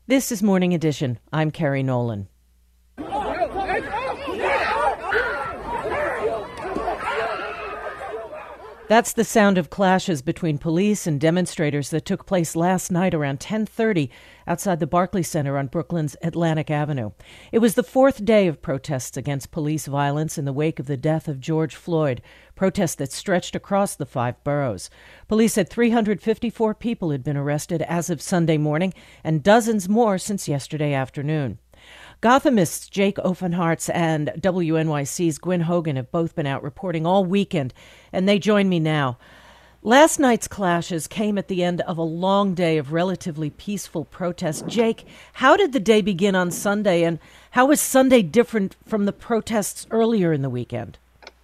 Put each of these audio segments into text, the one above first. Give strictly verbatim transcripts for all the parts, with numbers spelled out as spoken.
This is Morning Edition. I'm Carrie Nolan. That's the sound of clashes between police and demonstrators that took place last night around ten thirty outside the Barclays Center on Brooklyn's Atlantic Avenue. It was the fourth day of protests against police violence in the wake of the death of George Floyd, protests that stretched across the five boroughs. Police said three hundred fifty-four people had been arrested as of Sunday morning and dozens more since yesterday afternoon. Gothamists Jake Ofenhartz and W N Y C's Gwen Hogan have both been out reporting all weekend, and they join me now. Last night's clashes came at the end of a long day of relatively peaceful protest. Jake, how did the day begin on Sunday, and how was Sunday different from the protests earlier in the weekend?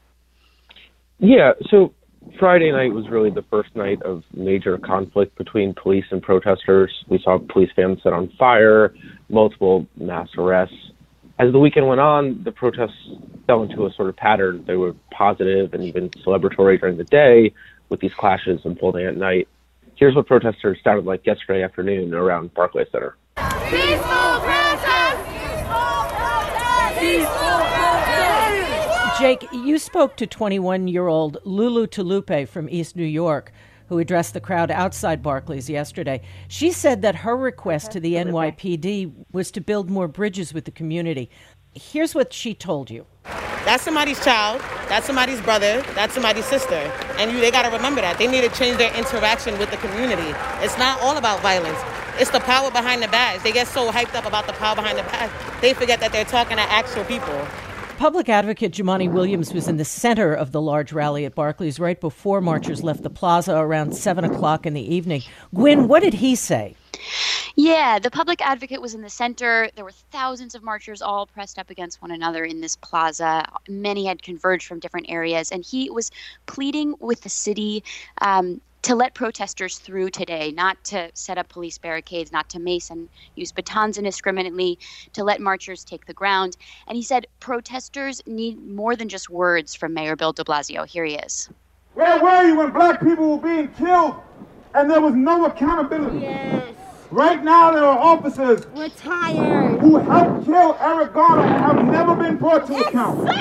Yeah, so Friday night was really the first night of major conflict between police and protesters. We saw police vans set on fire, multiple mass arrests. As the weekend went on, the protests fell into a sort of pattern. They were positive and even celebratory during the day, with these clashes unfolding at night. Here's what protesters sounded like yesterday afternoon around Barclays Center. Peaceful protest! Peaceful protest! Peaceful protest! Jake, you spoke to twenty-one-year-old Lulu Tulupe from East New York, who addressed the crowd outside Barclays yesterday. She said that her request to the N Y P D was to build more bridges with the community. Here's what she told you. That's somebody's child, that's somebody's brother, that's somebody's sister. And you, they got to remember that. They need to change their interaction with the community. It's not all about violence. It's the power behind the badge. They get so hyped up about the power behind the badge, they forget that they're talking to actual people. Public advocate Jumaane Williams was in the center of the large rally at Barclays right before marchers left the plaza around seven o'clock in the evening. Gwen, what did he say? Yeah, the public advocate was in the center. There were thousands of marchers all pressed up against one another in this plaza. Many had converged from different areas, and he was pleading with the city um, to let protesters through today, not to set up police barricades, not to mace and use batons indiscriminately, to let marchers take the ground. And he said protesters need more than just words from Mayor Bill de Blasio. Here he is. Where were you when black people were being killed and there was no accountability? Yes. Right now there are officers We're tired. who helped kill Eric Garner and have never been brought to account. We're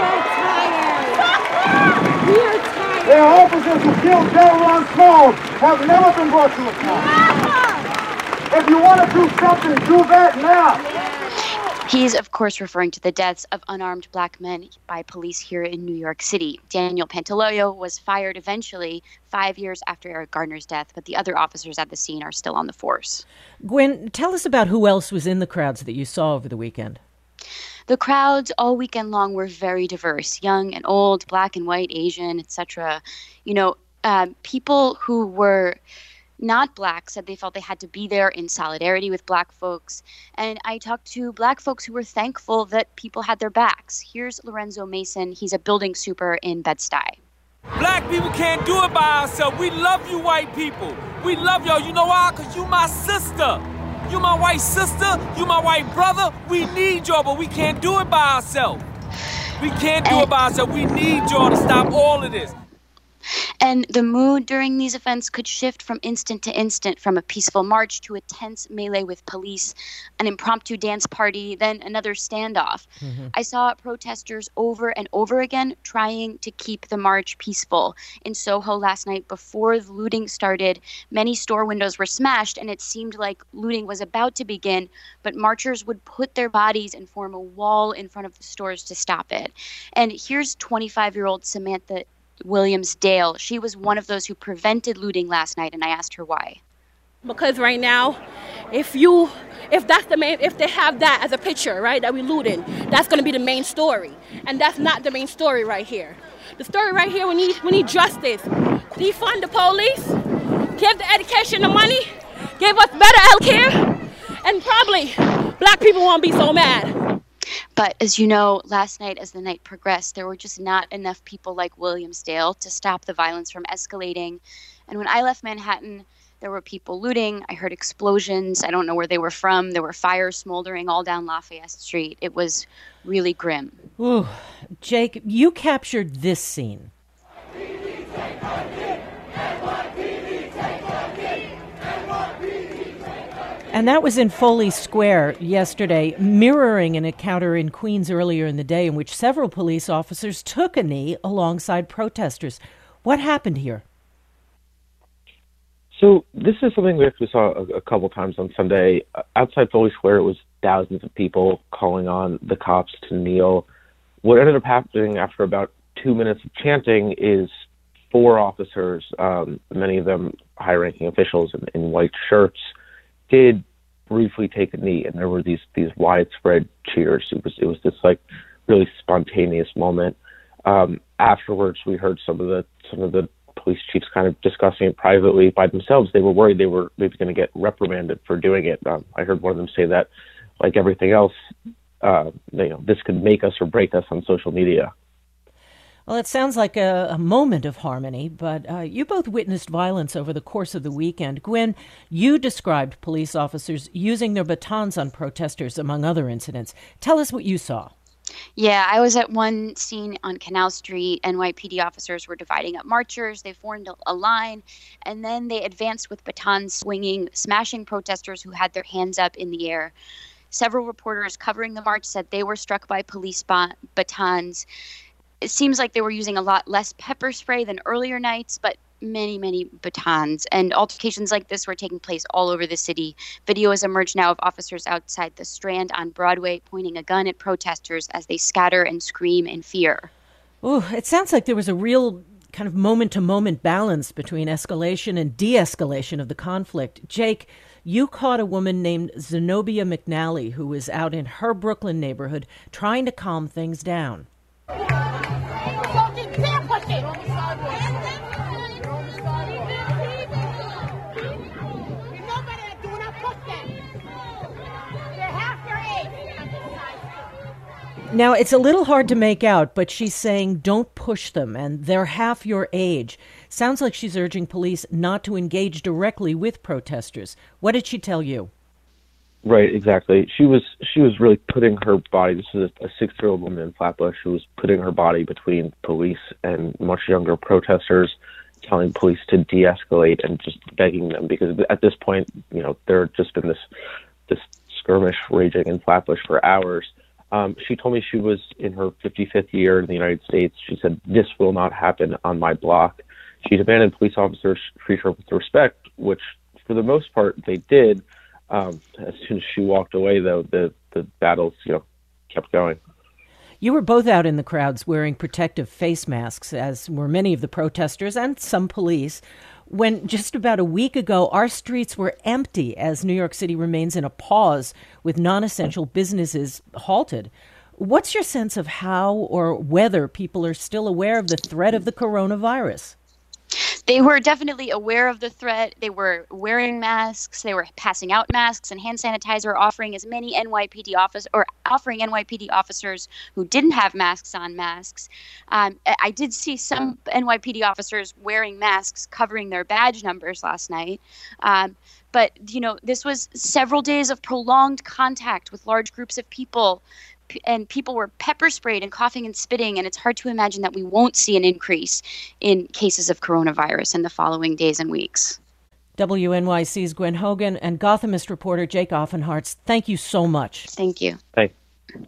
tired. We're tired. There are officers who killed Delron Small, have never been brought to account. If you want to do something, do that now. He's, of course, referring to the deaths of unarmed black men by police here in New York City. Daniel Pantaleo was fired eventually five years after Eric Garner's death, but the other officers at the scene are still on the force. Gwen, tell us about who else was in the crowds that you saw over the weekend. The crowds all weekend long were very diverse, young and old, black and white, Asian, et cetera. You know, uh, people who were not black said they felt they had to be there in solidarity with black folks. And I talked to black folks who were thankful that people had their backs. Here's Lorenzo Mason. He's a building super in Bed-Stuy. Black people can't do it by ourselves. We love you white people. We love y'all. You know why? Because you my sister. You my white sister. You my white brother. We need y'all, but we can't do it by ourselves. We can't do and- it by ourselves. We need y'all to stop all of this. And the mood during these events could shift from instant to instant, from a peaceful march to a tense melee with police, an impromptu dance party, then another standoff. Mm-hmm. I saw protesters over and over again trying to keep the march peaceful. In Soho last night, before the looting started, many store windows were smashed, and it seemed like looting was about to begin, but marchers would put their bodies and form a wall in front of the stores to stop it. And here's twenty-five-year-old Samantha Williams Dale. She was one of those who prevented looting last night, and I asked her why. Because right now, if you, if that's the main, if they have that as a picture, right, that we looting, that's going to be the main story, and that's not the main story right here. The story right here, we need, we need justice. Defund the police, give the education the money, give us better health care, and probably black people won't be so mad. But as you know, last night as the night progressed, there were just not enough people like Williamsdale to stop the violence from escalating. And when I left Manhattan, there were people looting. I heard explosions. I don't know where they were from. There were fires smoldering all down Lafayette Street. It was really grim. Ooh. Jake, you captured this scene. And that was in Foley Square yesterday, mirroring an encounter in Queens earlier in the day in which several police officers took a knee alongside protesters. What happened here? So this is something we actually saw a, a couple times on Sunday. Outside Foley Square, it was thousands of people calling on the cops to kneel. What ended up happening after about two minutes of chanting is four officers, um, many of them high-ranking officials in, in white shirts, did briefly take a knee, and there were these these widespread cheers. It was it was this like really spontaneous moment. Um, afterwards, we heard some of the some of the police chiefs kind of discussing it privately by themselves. They were worried they were maybe going to get reprimanded for doing it. Um, I heard one of them say that, like everything else, uh, you know, this could make us or break us on social media. Well, it sounds like a, a moment of harmony, but uh, you both witnessed violence over the course of the weekend. Gwen, you described police officers using their batons on protesters, among other incidents. Tell us what you saw. Yeah, I was at one scene on Canal Street. N Y P D officers were dividing up marchers. They formed a line, and then they advanced with batons swinging, smashing protesters who had their hands up in the air. Several reporters covering the march said they were struck by police ba- batons. It seems like they were using a lot less pepper spray than earlier nights, but many, many batons. And altercations like this were taking place all over the city. Video has emerged now of officers outside the Strand on Broadway pointing a gun at protesters as they scatter and scream in fear. Ooh, it sounds like there was a real kind of moment-to-moment balance between escalation and de-escalation of the conflict. Jake, you caught a woman named Zenobia McNally who was out in her Brooklyn neighborhood trying to calm things down. Now, it's a little hard to make out, but she's saying don't push them, and they're half your age. Sounds like she's urging police not to engage directly with protesters. What did she tell you? Right, exactly. She was she was really putting her body, this is a six-year-old woman in Flatbush who was putting her body between police and much younger protesters, telling police to de-escalate and just begging them, because at this point, you know, there had just been this this skirmish raging in Flatbush for hours. Um, she told me she was in her fifty-fifth year in the United States. She said, "This will not happen on my block." She demanded police officers treat her with respect, which for the most part they did. Um, as soon as she walked away, though, the, the battles, you know, kept going. You were both out in the crowds wearing protective face masks, as were many of the protesters and some police. When just about a week ago, our streets were empty as New York City remains in a pause with non-essential businesses halted. What's your sense of how or whether people are still aware of the threat of the coronavirus? They were definitely aware of the threat. They were wearing masks. They were passing out masks and hand sanitizer, offering as many N Y P D office or offering N Y P D officers who didn't have masks on masks. Um, I did see some N Y P D officers wearing masks covering their badge numbers last night. Um, but, you know, this was several days of prolonged contact with large groups of people. And people were pepper sprayed and coughing and spitting, and it's hard to imagine that we won't see an increase in cases of coronavirus in the following days and weeks. W N Y C's Gwen Hogan and Gothamist reporter Jake Offenhartz, thank you so much. Thank you. Thanks.